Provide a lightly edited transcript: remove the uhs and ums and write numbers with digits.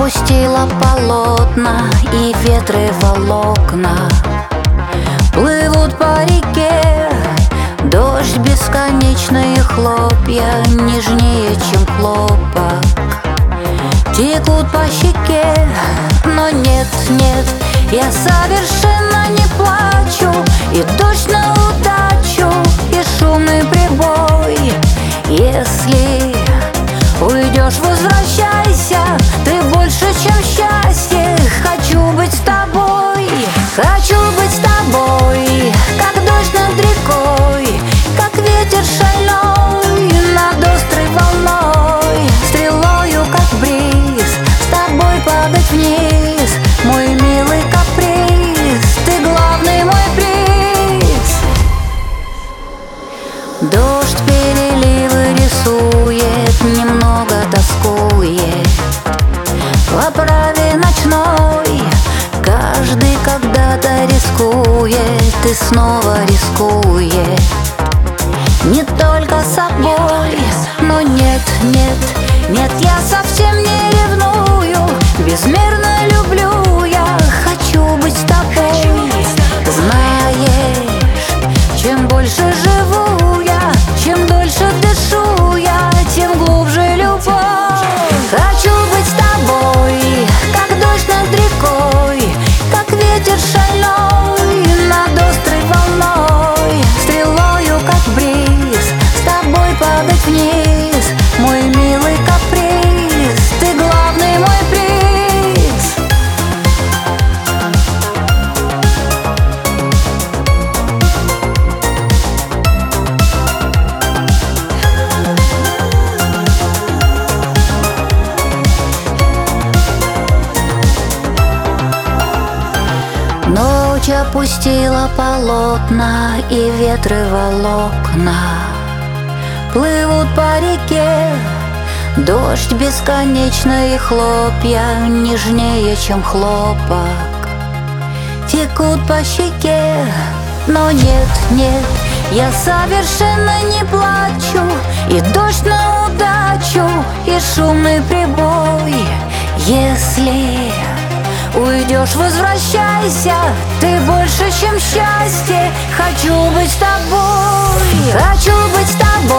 опустила полотна и ветры волокна. Плывут по реке, дождь бесконечные хлопья, нежнее, чем хлопок, текут по щеке. Но нет, нет, я совершенно не плачу. И дождь на удачу, и шумный прибой. Если уйдешь, возвращайся, ты больше, чем счастье. Хочу быть с тобой, хочу быть с тобой, как дождь над рекой, как ветер шальной над острой волной, стрелою, как бриз, с тобой падать вниз, мой милый каприз, ты главный мой приз. Дождь переливы рисует, немного тоскует в оправе ночной. Каждый когда-то рискует и снова рискует, не только собой. Но нет, нет, нет, я совсем не ревную, безмерно люблю я, хочу быть с тобой. Знаешь, чем больше живу я, чем дольше дышу я, тем глубже любовь. Хочу быть с тобой, как дождь над рекой, как ветер шальной над острой волной, стрелою, как бриз, с тобой падать вниз, мой милый каприз, ты главный мой приз. Ночь опустила полотна и ветры волокна. Плывут по реке, дождь бесконечные хлопья, нежнее, чем хлопок, текут по щеке. Но нет, нет, я совершенно не плачу. И дождь на удачу, и шумный прибой. Если уйдешь, возвращайся, ты больше, чем счастье. Хочу быть с тобой, хочу быть с тобой.